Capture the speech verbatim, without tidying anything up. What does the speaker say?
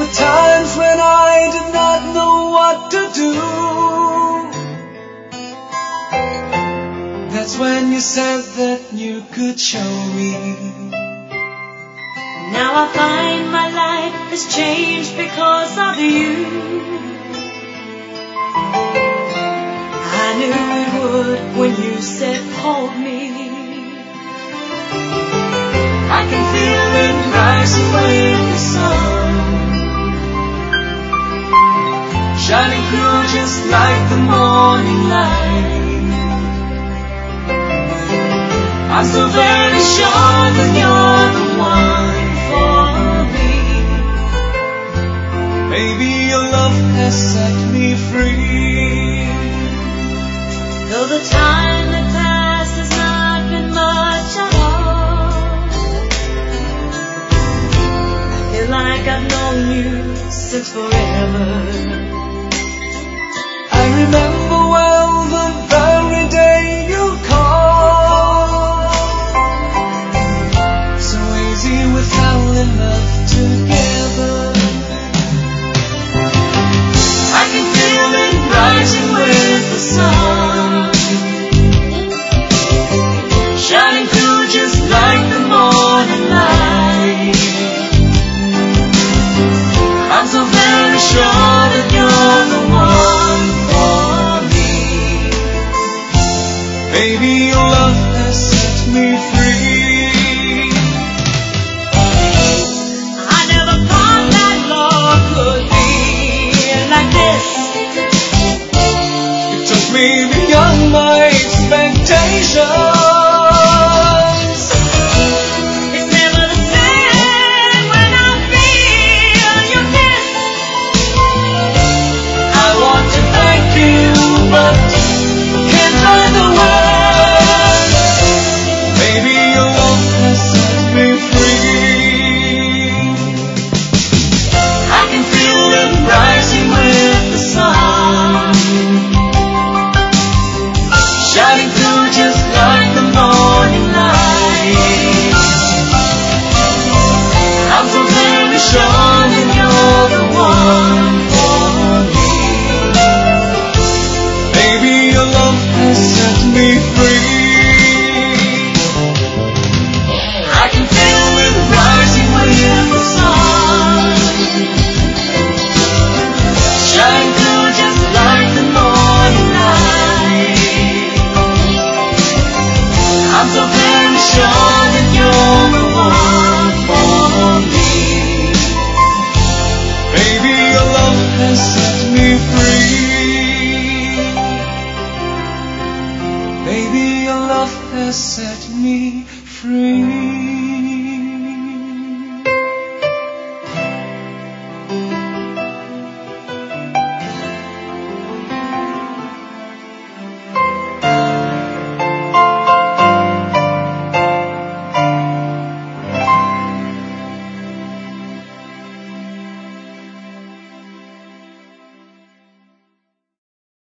were times when I did not know what to do. That's when you said that you could show me. Now I find my life has changed because of you. I knew it would when you said hold me. I can feel it rise away in the sun, shining through just like the morning light. I'm so very sure that you're the one for me. Maybe your love has set me free. Though the time that passed has not been much at all, I feel like I've known you since forever. I remember